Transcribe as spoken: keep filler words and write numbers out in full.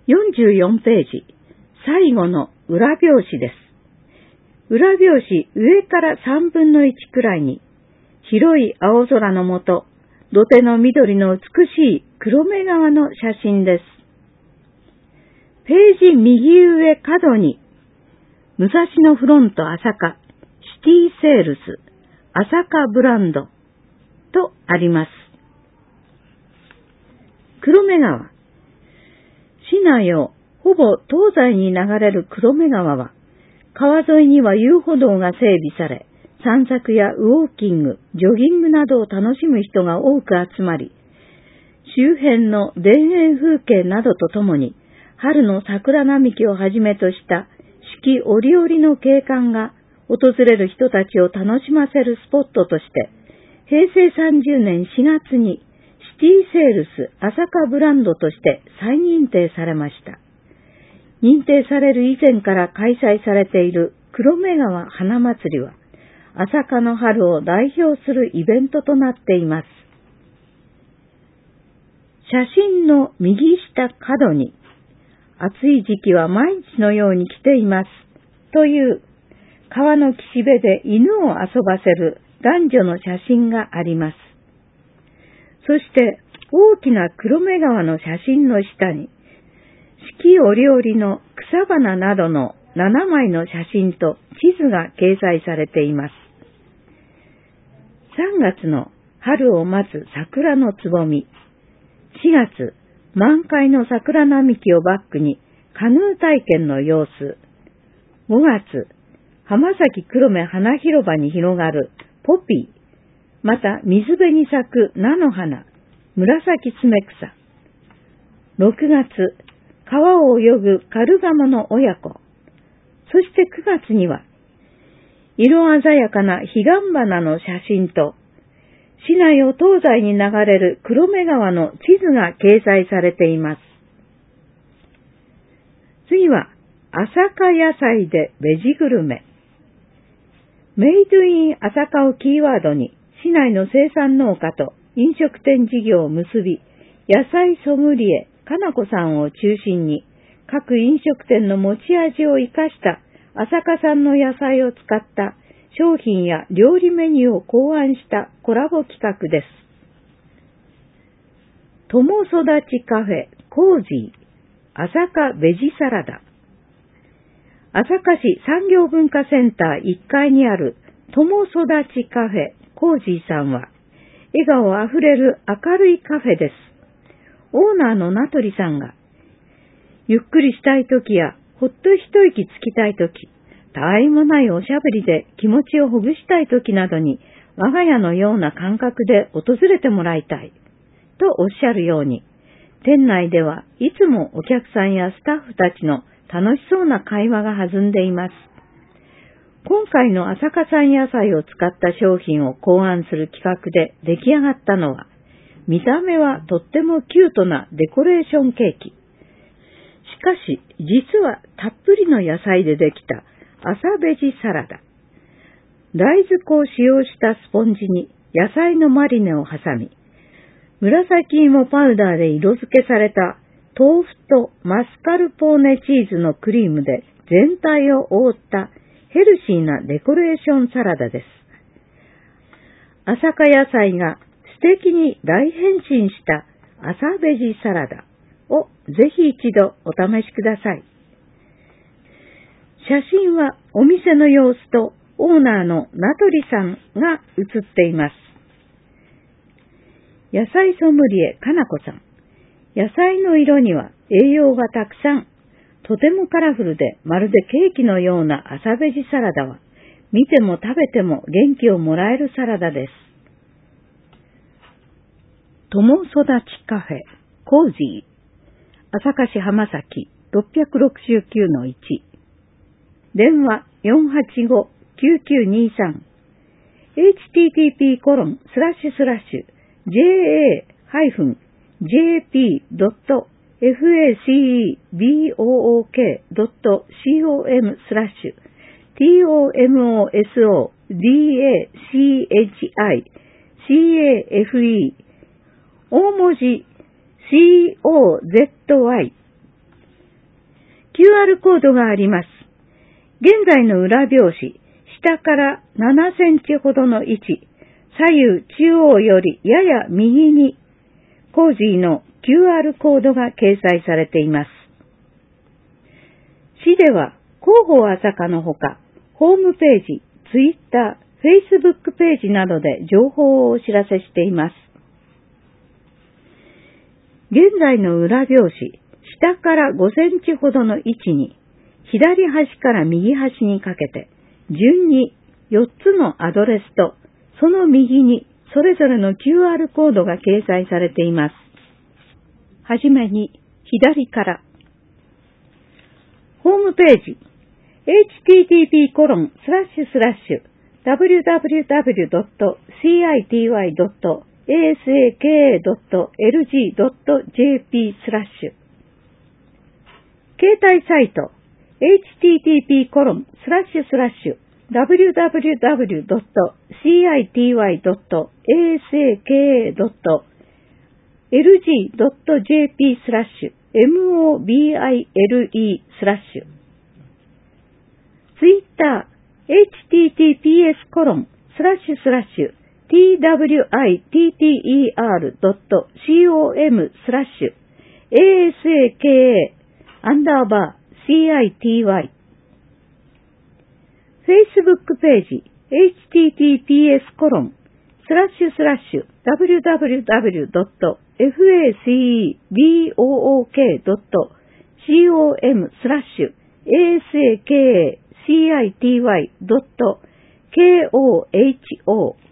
よんじゅうよんページ、最後の裏表紙です。裏表紙上からさんぶんのいちくらいに、広い青空の下、土手の緑の美しい黒目川の写真です。ページ右上角に、武蔵野フロント朝霞、シティセールス、朝霞ブランドとあります。黒目川。市内をほぼ東西に流れる黒目川は、川沿いには遊歩道が整備され、散策やウォーキング、ジョギングなどを楽しむ人が多く集まり、周辺の田園風景などとともに、春の桜並木をはじめとした四季折々の景観が訪れる人たちを楽しませるスポットとして、へいせいさんじゅうねんしがつにシティセールス朝霞ブランドとして再認定されました。認定される以前から開催されている黒目川花祭りは、朝霞の春を代表するイベントとなっています。写真の右下角に、暑い時期は毎日のように来ていますという川の岸辺で犬を遊ばせる男女の写真があります。そして大きな黒目川の写真の下に、四季折々の草花などのななまいの写真と地図が掲載されています。さんがつの春を待つ桜のつぼみ、しがつ満開の桜並木をバックにカヌー体験の様子、ごがつ浜崎黒目花広場に広がるポピー、また水辺に咲く菜の花、紫爪草、ろくがつ川を泳ぐカルガモの親子、そしてくがつには色鮮やかな彼岸花の写真と市内を東西に流れる黒目川の地図が掲載されています。次は朝霞野菜でベジグルメ。メイドイン朝霞をキーワードに市内の生産農家と飲食店事業を結び、野菜ソムリエかなこさんを中心に各飲食店の持ち味を生かした朝霞産の野菜を使った商品や料理メニューを考案したコラボ企画です。友育ちカフェコージー朝霞ベジサラダ。朝霞市産業文化センターいっかいにある友育ちカフェコージーさんは、笑顔あふれる明るいカフェです。オーナーの名取さんが、ゆっくりしたいときやほっと一息つきたいとき、たわいもないおしゃべりで気持ちをほぐしたいときなどに、我が家のような感覚で訪れてもらいたいとおっしゃるように、店内ではいつもお客さんやスタッフたちの楽しそうな会話が弾んでいます。今回の朝霞産野菜を使った商品を考案する企画で出来上がったのは、見た目はとってもキュートなデコレーションケーキ。しかし、実はたっぷりの野菜でできた朝ベジサラダ。大豆粉を使用したスポンジに野菜のマリネを挟み、紫芋パウダーで色付けされた豆腐とマスカルポーネチーズのクリームで全体を覆ったヘルシーなデコレーションサラダです。朝霞野菜が素敵に大変身した朝ベジサラダをぜひ一度お試しください。写真はお店の様子とオーナーの名取さんが写っています。野菜ソムリエかなこさん。野菜の色には栄養がたくさん。とてもカラフルでまるでケーキのような朝ベジサラダは、見ても食べても元気をもらえるサラダです。友育ちカフェコージー朝霞市浜崎 ろっぴゃくろくじゅうきゅうのいち 電話 よんはちご きゅうきゅうにさん エイチティーティーピーコロンスラッシュスラッシュ ジェーエーハイフンジェーピードットファクボーケードットコム スラッシュ トモソダチカフェ大文字 コーゼットワイキューアール コードがあります。現在の裏表紙、下からななセンチほどの位置、左右中央よりやや右に、コージーの キューアール コードが掲載されています。市では、広報朝霞のほか、ホームページ、ツイッター、フェイスブックページなどで情報をお知らせしています。現在の裏表紙、下からごセンチほどの位置に、左端から右端にかけて、順によっつのアドレスと、その右にそれぞれの キューアール コードが掲載されています。はじめに、左から。ホームページ、エイチティーティーピーコロンスラッシュスラッシュダブリューダブリューダブリュードットシーアイティーワイドットエーエスエーケーエードットエルジードットジェーピースラッシュ携帯サイト エイチティーティーピーコロンスラッシュスラッシュダブリューダブリューダブリュードットシーアイティーワイドットエーエスエーケーエードットエルジードットジェーピースラッシュエムオービーアイエルイースラッシュツイッター エイチティーティーピーエス コロンスラッシュスラッシュ ティーダブリューアイティーティーイーアールドットコム スラッシュ エーエスエーケーエー アンダーバー シーアイティーワイ Facebook ページ エイチティーティーピーエス コロンスラッシュスラッシュ ダブリューダブリューダブリュードットエフエーシーブイオーオーケードットコム スラッシュ エーエスエーケーエー シーアイティーワイ ドット コホ